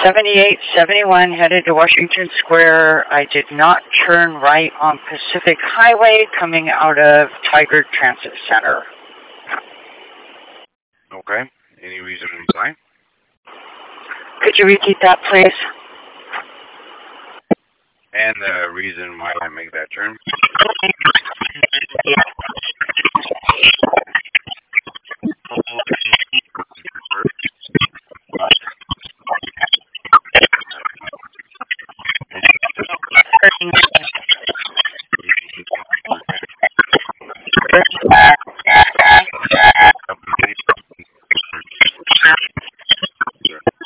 7871 headed to Washington Square. I did not turn right on Pacific Highway coming out of Tigard Transit Center. Okay. Any reason why? Could you repeat that, please? And the reason why I make that turn?